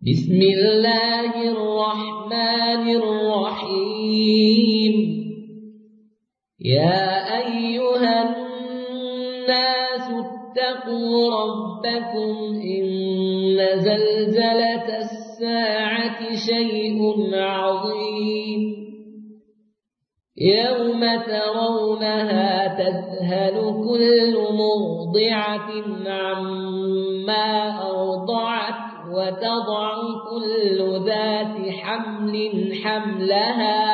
بسم الله الرحمن الرحيم. يا أيها الناس اتقوا ربكم إن زلزلة الساعة شيء عظيم يوم ترونها تذهل كل مرضعة عما أرضعت وتضع كل ذات حمل حملها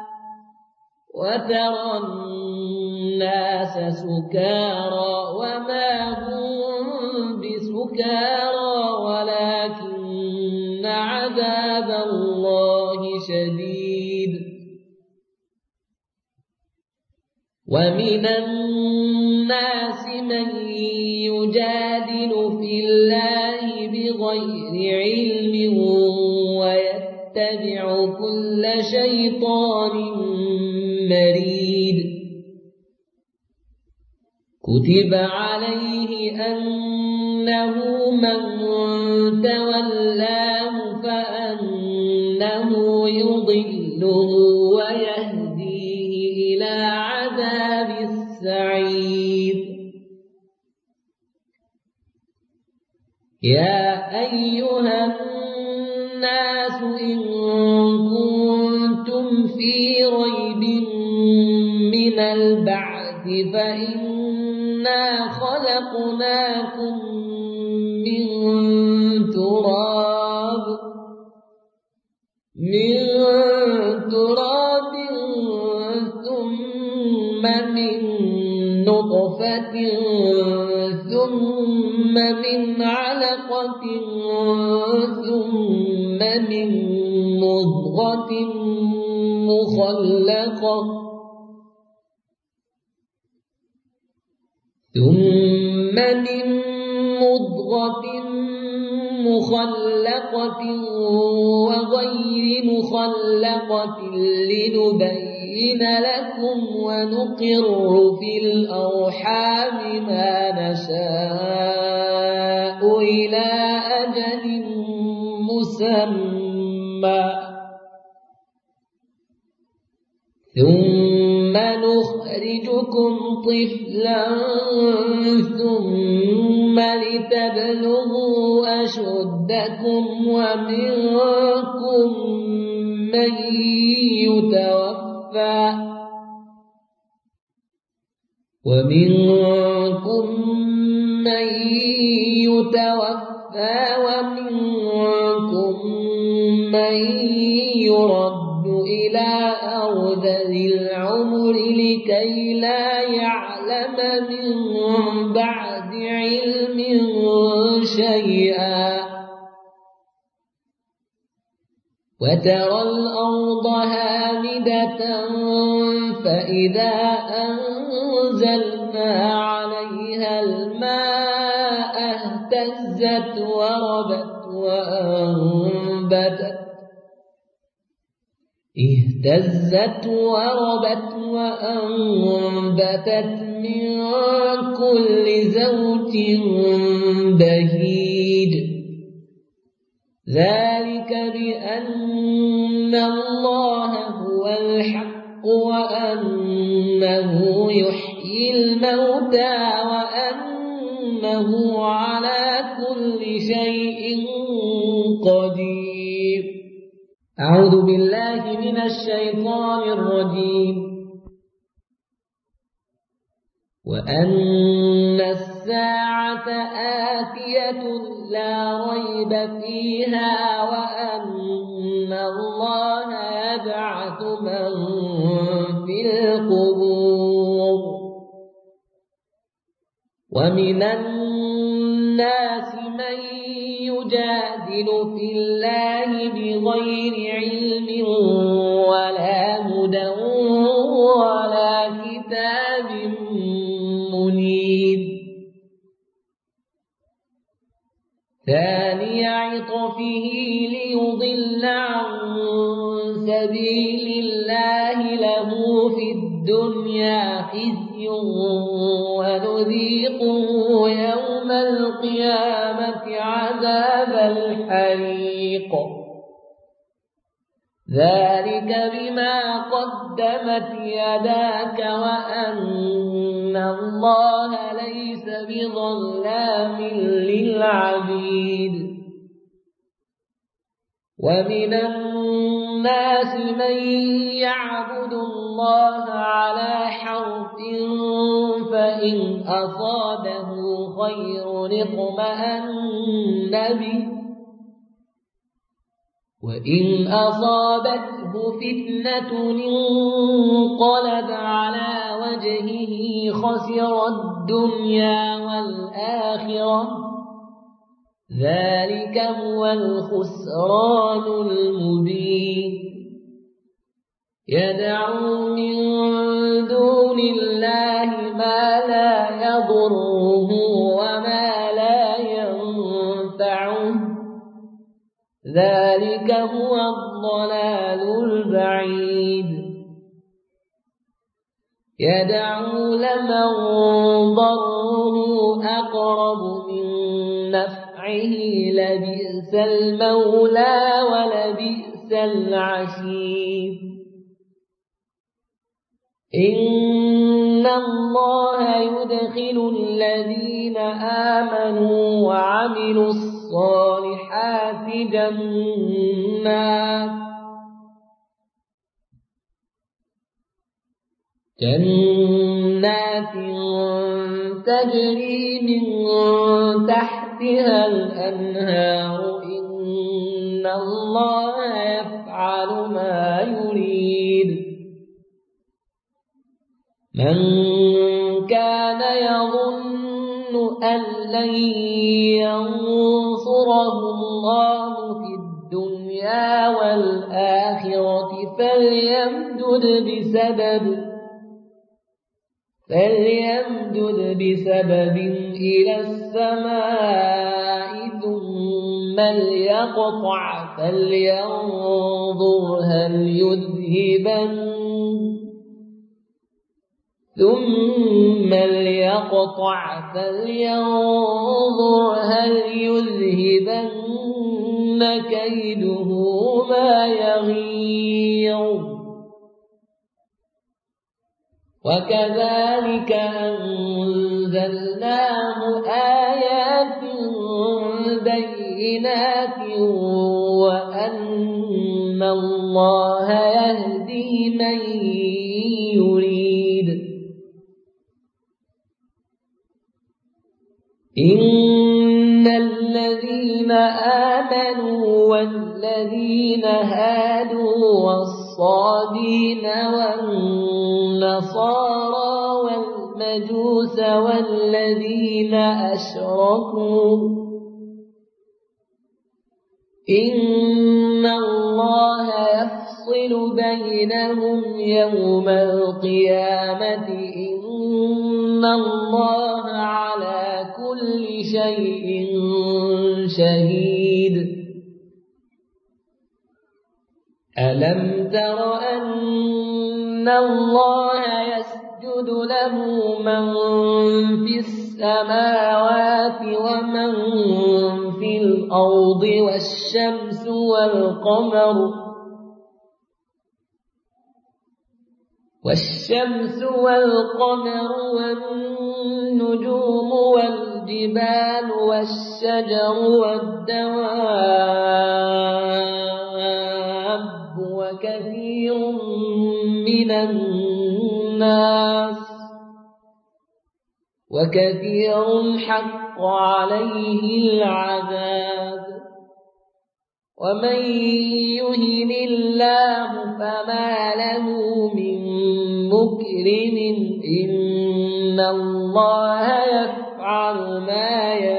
وترى الناس سكارى وما هم بسكارى ولكن عذاب الله شديد. ومن الناس من يجادل في الله بغير علم ويتبع كل شيطان مريد. كتب عليه أنه من تولاه فأنه يضله ويهديه إلى عذاب السعير. يا أيها الناس إن كنتم في ريب من البعث فإنا خلقناكم من تراب ثم من نطفة ثم من علقة ثم من مضغة مخلقة وغير مخلقة لنبين لكم ونقر في الأرحام ما نشاء إلى أجل مسمى ثم نخرجكم طفلا ثم لتبلغوا أشدكم ومنكم من يتوفى ومنكم من يرد إلى أرذل العمر لكي لا يعلم من بعد علم شيئا. وترى الأرض هامدة فإذا أنزلنا عليها الماء اهتزت وربت وأنبتت من كل زوج بهيج. ذلك بأن الله هو الحق وأنه يحيي الموتى وأنه على كل شيء قدير. أعوذ بالله من الشيطان الرجيم. وأن الساعة آتية لا ريب فيها وأن الله يبعث من في القبور. ومن الناس من يجادل في الله بغير علم ولا هدى ولا كتاب منير. ثاني عطفه ليضل عن سبيل الله له في الدنيا خزي ونذيقه يوم القيامة عذاب الحريق ذلك بما قدمت يداك وأن الله ليس بظلام للعبيد ومن الناس من يعبد الله على حرف فإن أصابه خير اطمأن به وإن أصابته فتنة انقلب على وجهه خسر الدنيا والآخرة ذلك هو الخسران المبين يدعو من دون الله ما لا يضره وما لا ينفعه ذلك هو الضلال البعيد يدعو لمن ضره أقرب من نفعه لبئس المولى ولبئس العشير إن الله يدخل الذين آمنوا وعملوا الصالحات جنات تجري من تحتها الأنهار إن الله يفعل ما يريد من كان يظن أن لن ينصره الله في الدنيا والآخرة فليمدد بسبب إلى السماء ثم ليقطع فلينظر هل يذهبن كيده ما يغيظ وكذلك أنزلناه آيات بينات وأن الله يهدي من يريد إن الذين آمنوا والذين هادوا والصابين والنصارى والمجوس والذين أشركوا إن الله يفصل بينهم يوم القيامة إن الله على كل شيء شهيد ألم تر أن الله يسجد له من في السماوات ومن في الأرض والشمس والقمر والنجوم والجبال والشجر والدواب وكثير من الناس وكثير حق عليه العذاب ومن يهن الله فما له من مكرم إن الله يفعل ما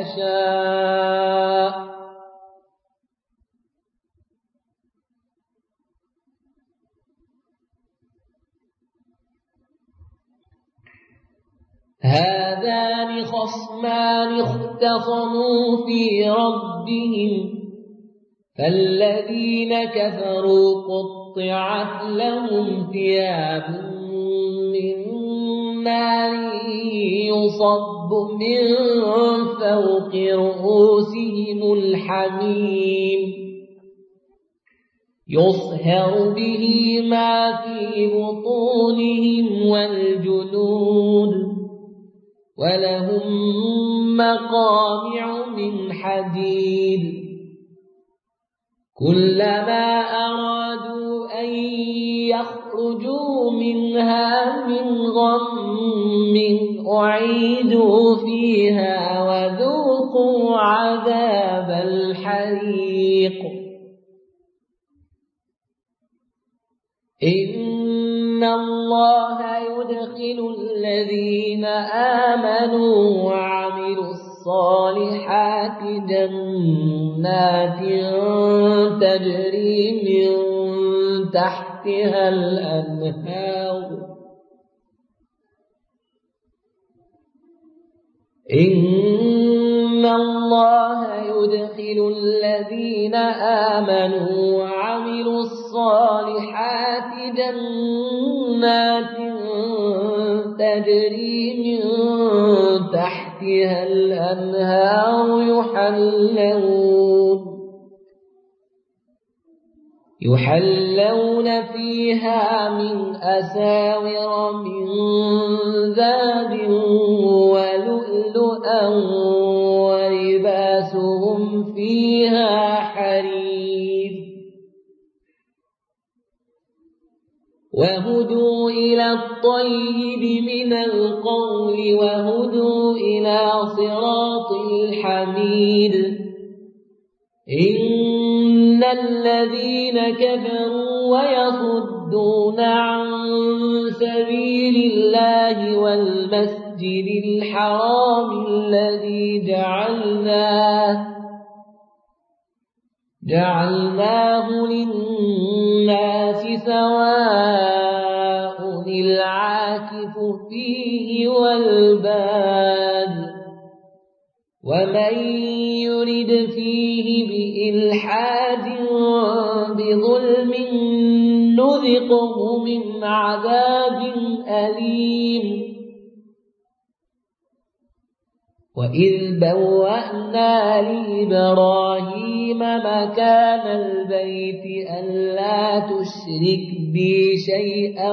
يشاء هذان خصمان اختصموا في ربهم فالذين كفروا قطعت لهم ثياب من نار يصب من فوق رؤوسهم الحميم يصهر به ما في بطونهم والجلود ولهم مقامع من حديد كلما أرادوا أن يخرجوا منها من غم أعيدوا فيها وذوقوا عذاب الحريق إن الله يدخل الذين آمنوا وعملوا الصالحات جنات تجري من تحتها الأنهار إن الله يدخل الذين آمنوا وعملوا الصالحات جنات تجري من تحتها الأنهار يحلون فيها من أساور من ذهب ولؤلؤا ولباسهم فيها حرير وهدوا إلى الطيب من القول وهدوا إلى صراط الحميد إن الذين كفروا ويصدون عن سبيل الله والمسجد الحرام الذي جعلناه للناس سواء العاكف فيه والباد ومن يرد فيه بإلحاد بظلم نذقه من عذاب أليم وإذ بوأنا لإبراهيم مكان البيت ألا تشرك بي شيئا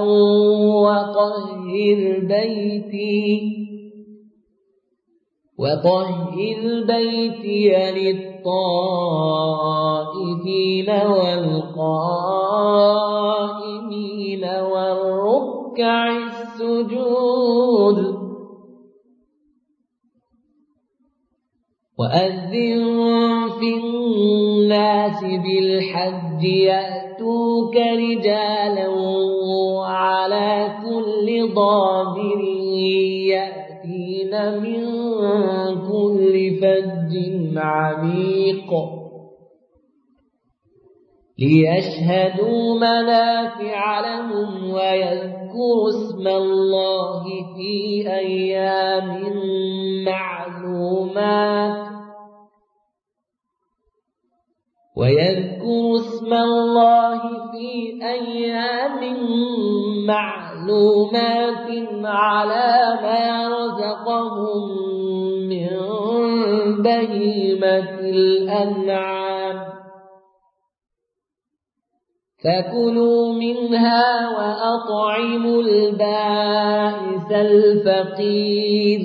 وطهر بيتي للطائفين والقائمين والركع السجود وأذن في الناس بالحج يأتوك رجالا وعلى كل ضامر يأتين من كل فج عميق ليشهدوا منافع لهم ويذكروا اسم الله في أيام معلومات على ما رزقهم من بهيمة الأنعام فكلوا منها وأطعموا البائس الفقير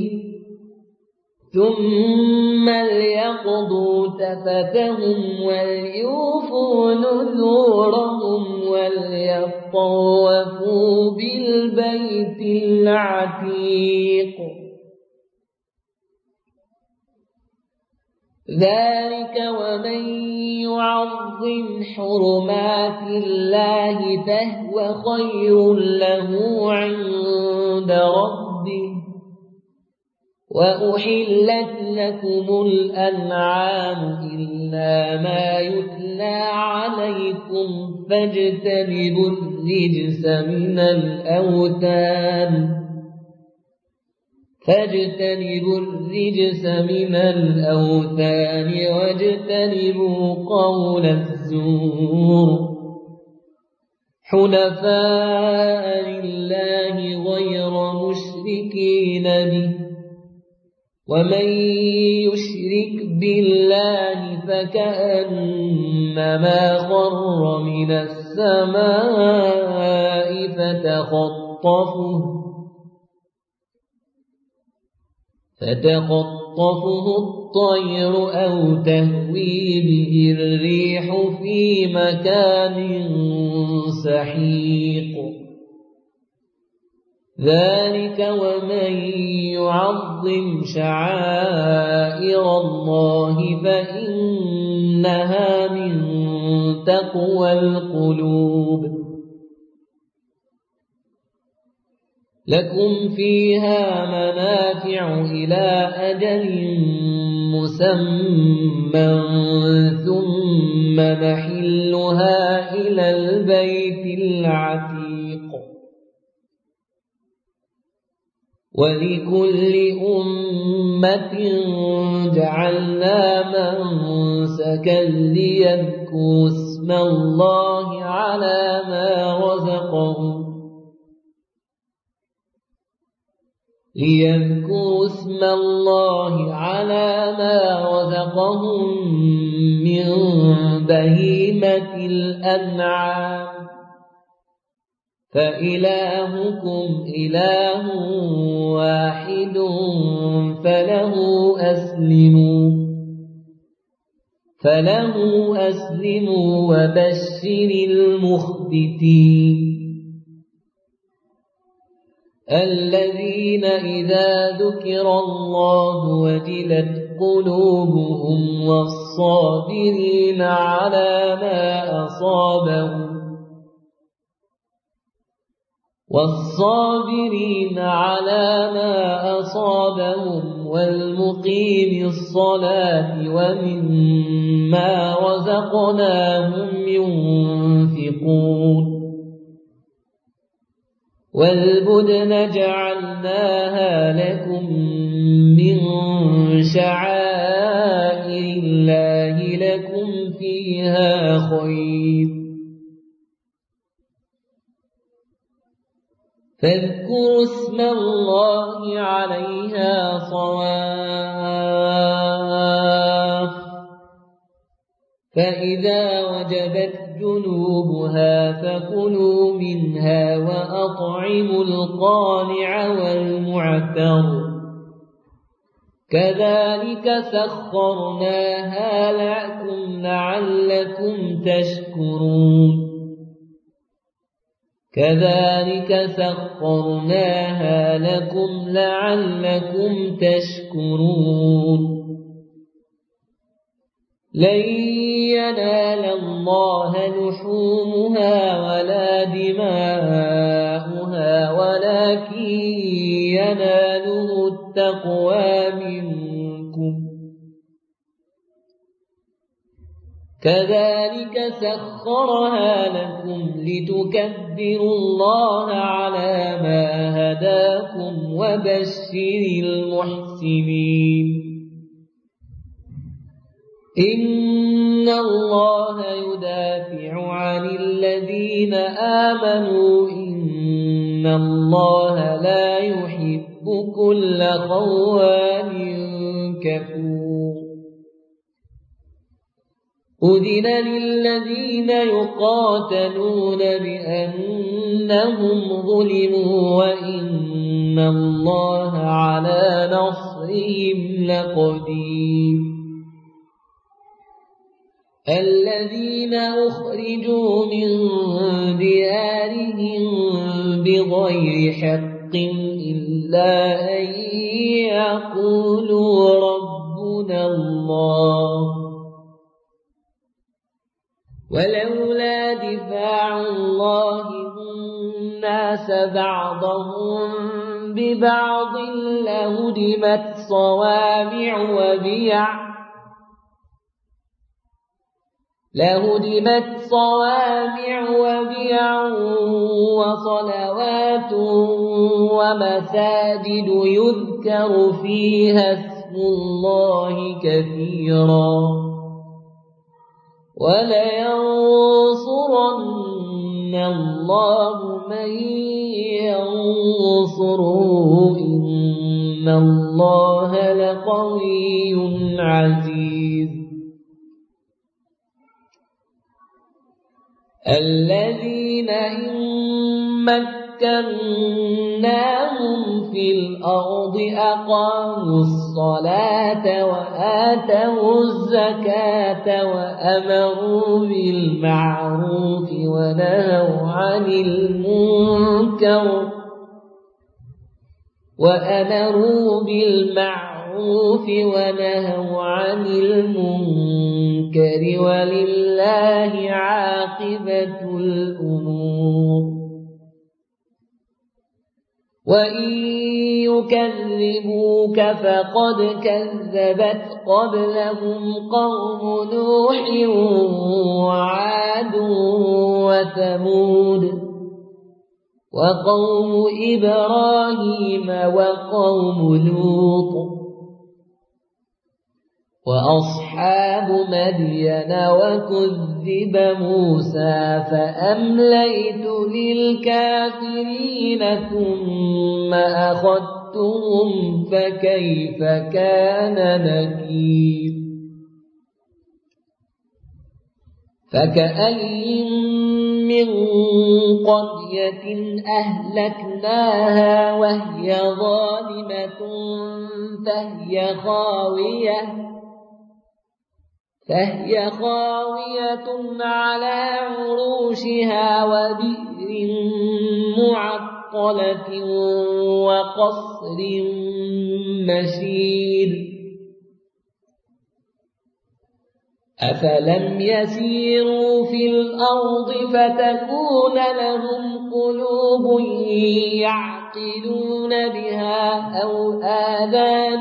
ثم ليقضوا تفتهم وليوفوا نذورهم وليطوفوا بالبيت العتيق ذلك ومن يعظم حرمات الله فهو خير له عند ربه وأحلت لكم الأنعام إلا ما يتلى عليكم فاجتنبوا الرجس من الأوثان واجتنبوا قول الزور حنفاء لله غير مشركين به ومن يشرك بالله فكأنما خر من السماء فتخطفه الطير أو تهوي به الريح في مكان سحيق ذلك ومن يعظم شعائر الله فإنها من تقوى القلوب لكم فيها منافع إلى أجل مسمى ثم محلها إلى البيت العتيق ولكل أمة جعلنا منسكا ليذكروا اسم الله على ما رزقهم من بهيمة الأنعام فإلهكم إله واحد فله أسلموا وبشر المخبتين الذين إذا ذكر الله وجلت قلوبهم والصابرين على ما أصابهم والمقيم الصلاة ومما رزقناهم ينفقون والبدن جعلناها لكم من شعائر الله لكم فيها خير فاذكروا اسم الله عليها صواف فإذا وجبت جنوبها فكلوا منها وأطعموا القانع والمعتر كذلك سخرناها لكم لعلكم تشكرون لن ينال الله لحومها ولا دماؤها ولكن يناله التقوى منكم كذلك سخرها لكم لتكبروا الله على ما هداكم وبشر المحسنين إن الله يدافع عن الذين آمنوا إن الله لا يحب كل خوان كفور أذن للذين يقاتلون بأنهم ظلموا وإن الله على نصرهم لقدير الذين أخرجوا من ديارهم بغير حق إلا أن يقولوا ربنا الله ولولا دفاع الله الناس بعضهم ببعض لهدمت صوامع وبيع وصلوات ومساجد يذكر فيها اسم الله كثيرا ولينصرن الله من ينصره إن الله لقوي عزيز الذين إن مكناهم في الأرض أقاموا الصلاة وآتوا الزكاة وأمروا بالمعروف ونهوا عن المنكر ولله عاقبة الأمور وإن يكذبوك فقد كذبت قبلهم قوم نوح وعاد وثمود وقوم إبراهيم وقوم لوط وأصحاب مدين وكذب موسى فأمليت للكافرين ثم أخذتهم فكيف كان نكير فكأين من قرية أهلكناها وهي ظالمة فهي خاوية على عروشها وبئر معطلة وقصر مشيد أفلم يسيروا في الأرض فتكون لهم قلوب يعقلون بها أو آذان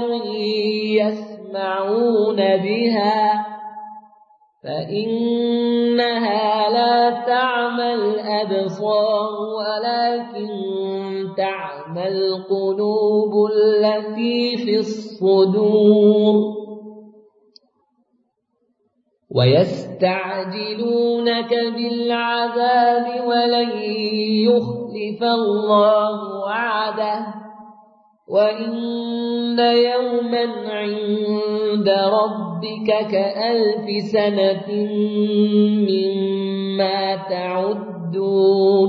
يسمعون بها فإنها لا تعمى الأبصار ولكن تعمى القلوب التي في الصدور ويستعجلونك بالعذاب ولن يخلف الله وعده وإن يوما عند ربك كألف سنة مما تعدون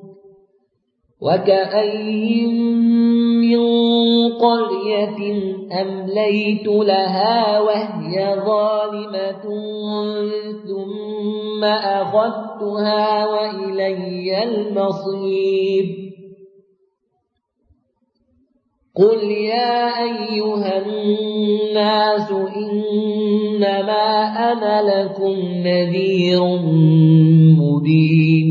وكأين من قرية أمليت لها وهي ظالمة ثم أخذتها وإلي المصير قل يا أيها الناس إنما أنا لكم نذير مبين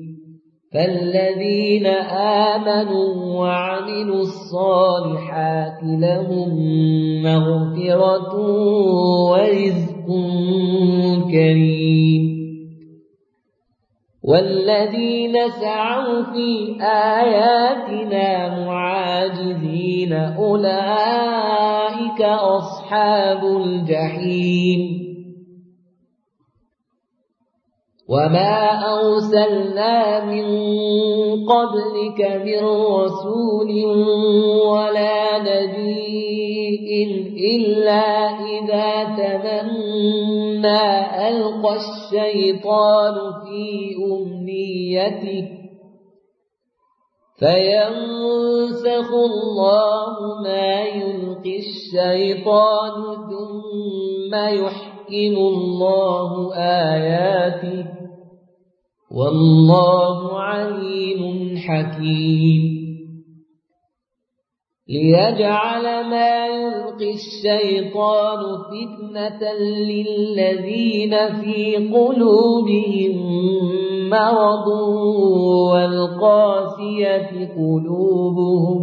فالذين آمنوا وعملوا الصالحات لهم مغفرة ورزق كريم والذين سعوا في آياتنا معاجزين أولئك أصحاب الجحيم وما أرسلنا من قبلك من رسول ولا نبي إلا إذا تمنى ألقى الشيطان في أمنيته فينسخ الله ما يلقي الشيطان ثم يحكم الله آياته والله عليم حكيم ليجعل ما يلقي الشيطان فتنة للذين في قلوبهم مرض والقاسية قلوبهم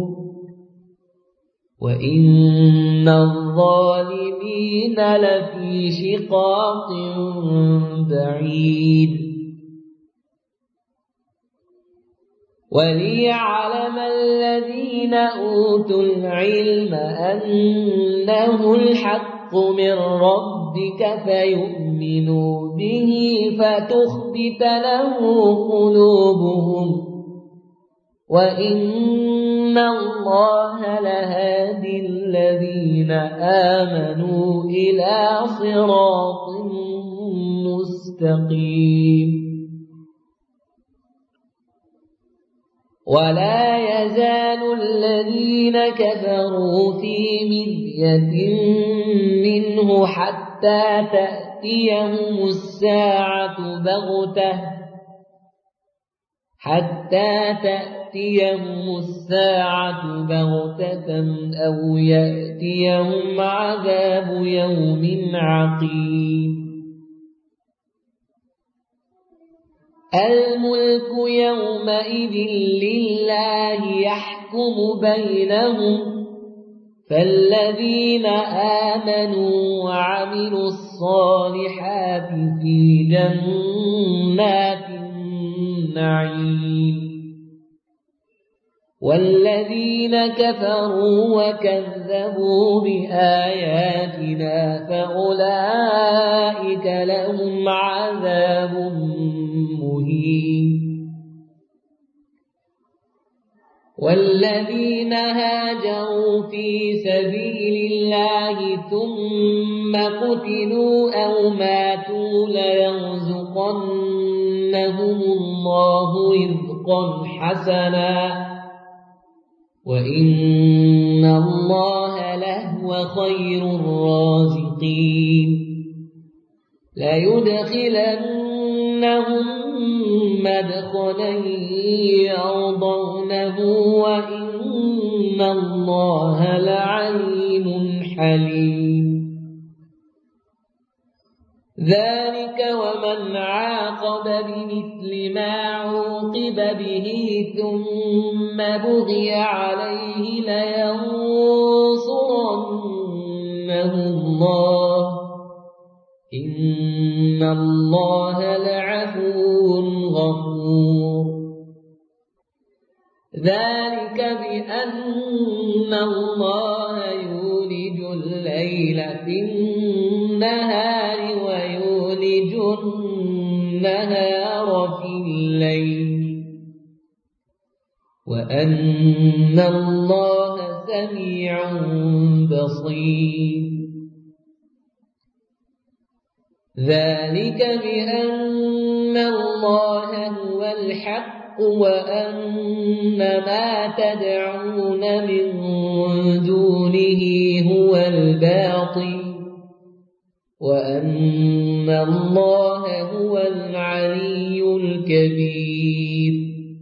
وإن الظالمين لفي شقاق بعيد وليعلم الذين أوتوا العلم أنه الحق الحق من ربك فيؤمنوا به فتخبت له قلوبهم وإن الله لهادي الذين آمنوا إلى صراط مستقيم ولا يزال الذين كفروا في مرية منه حتى تأتيهم الساعة بغتة أو يأتيهم عذاب يوم عقيم الملك يومئذ لله يحكم بينهم فالذين آمنوا وعملوا الصالحات في جنات النعيم والذين كفروا وكذبوا بآياتنا فأولئك لهم عذاب مهين والذين هاجروا في سبيل الله ثم قتلوا أو ماتوا ليرزقنهم الله رزقا حسنا وإن الله لهو خير الرازقين ليدخلنهم مدخلا يرضونه وإن الله لعليم حليم ذلك ومن عاقب بمثل ما عوقب به ثم بغي عليه لينصرنه الله إن الله لعفو غفور ذلك بأن الله يولج الليل في النهار ويولج النهار في الليل وأن الله سميع بصير ذلك بأن الله هو الحق وأن ما تدعون من دونه هو الباطل وأن الله هو العلي الكبير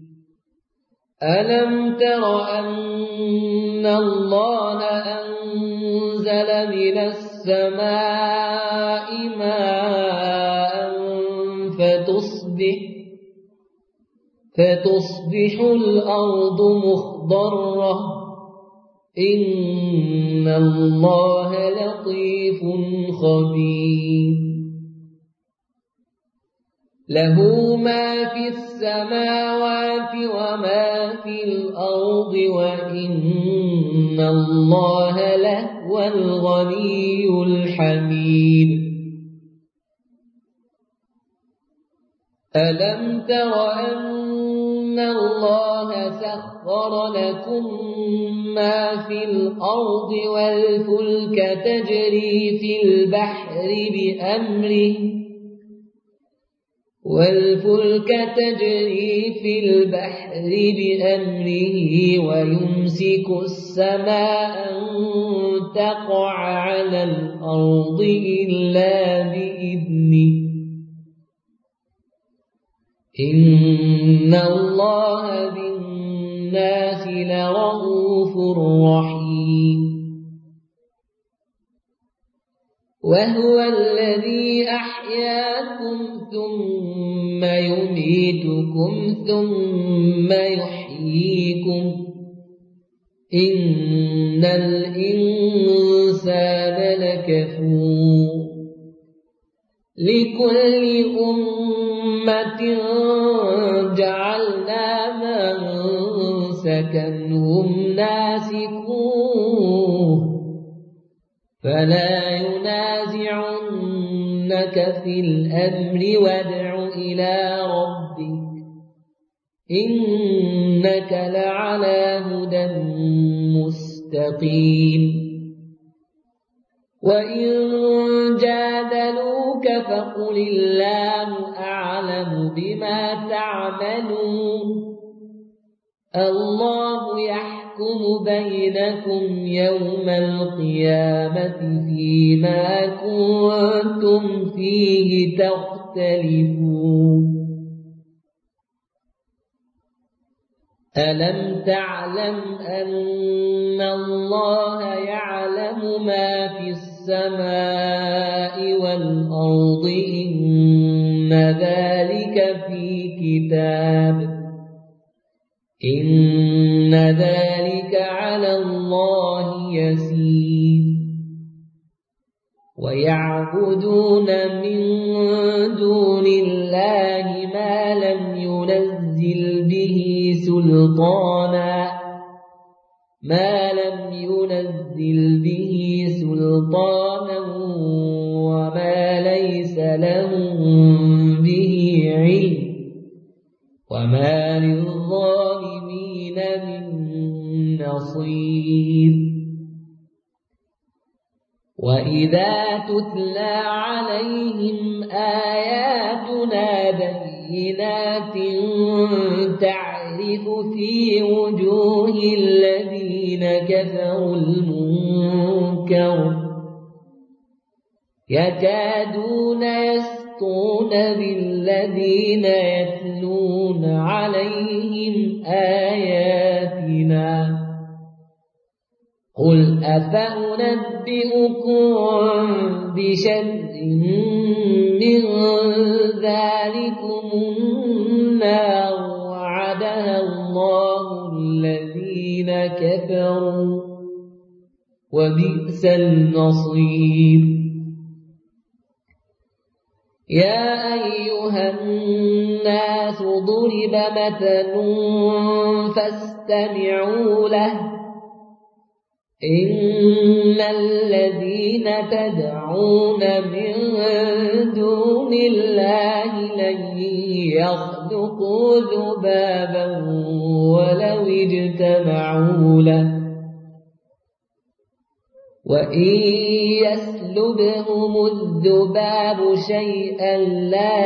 ألم تر أن الله أنزل من السماء ماء فتصبح الأرض مخضرة إن الله لطيف خبير له ما في السماوات وما في الأرض وإن الله لهو الغني الحميد ألم تر أن الله سخر لكم ما في الأرض والفلك تجري في البحر بأمره ويمسك السماء أن تقع على الأرض إلا بإذنه إن الله بالناس لرءوف رحيم وهو الذي أحياكم ثم يميتكم ثم يحييكم إن الإنسان لكفور لكل أمة جعلنا منسكا هم ناسكوه فلا ينازعنك في الأمر وادع إلى ربك إنك لعلى هدى مستقيم وإن جادلوك فقل الله أعلم بما تعملون الله يحكم بينكم يوم القيامة فيما كنتم فيه تختلفون ألم تعلم أن الله يعلم ما في السماء والأرض إن ذلك في كتاب إن ذلك على الله يسير ويعبدون من دون الله ما لم ينزل به سلطانا وما ليس لهم به علم وما للظالمين من نصير وإذا تتلى عليهم آياتنا بينات تعرف في وجوه الذين كفروا المنكر يكادون يسطون بالذين يتلون عليهم آياتنا قل أفأنبئكم بشر من ذلكم النار وعدها الله الذين كفروا وبئس المصير يا أيها الناس ضرب مثل فاستمعوا له إن الذين تدعون من دون الله لن يخلقوا ذبابا ولو اجتمعوا له وإن يسلبهم الذباب شيئا لا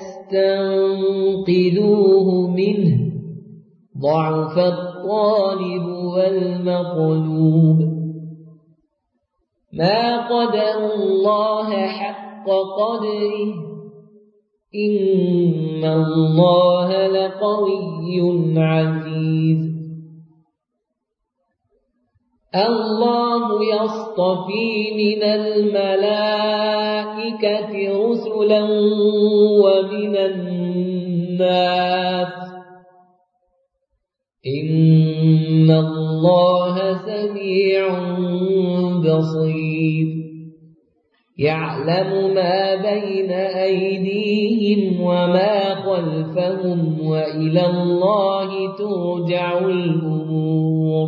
يستنقذوه منه ضعف الطالب والمطلوب ما قدروا الله حق قدره إن الله لقوي عزيز الله يصطفي من الملائكة رسلا ومن الناس إن الله سميع بصير يعلم ما بين أيديهم وما خلفهم وإلى الله ترجع الأمور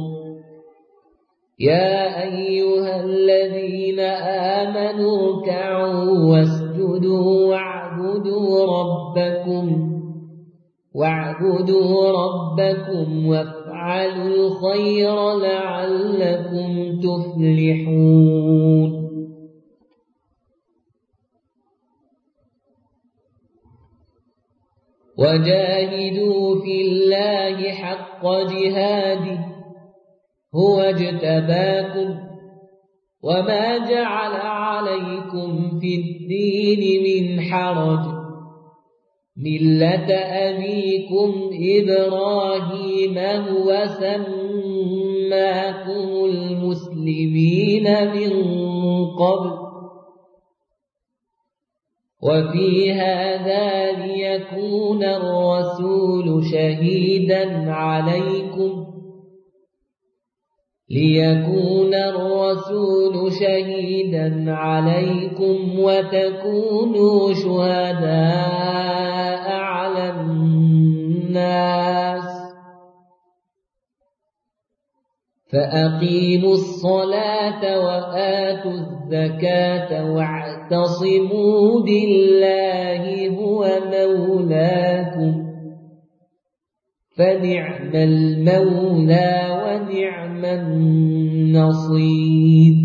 يا أيها الذين آمنوا اركعوا واسجدوا واعبدوا ربكم وافعلوا الخير لعلكم تفلحون وجاهدوا في الله حق جهاده هو اجتباكم وما جعل عليكم في الدين من حرج ملة أبيكم إبراهيم هو سماكم المسلمين من قبل وفي هذا ليكون الرسول شهيدا عليكم وتكونوا شهداء على الناس فأقيموا الصلاة وآتوا الزكاة واعتصموا بالله هو مولاكم فنعم المولى ونعم النصير.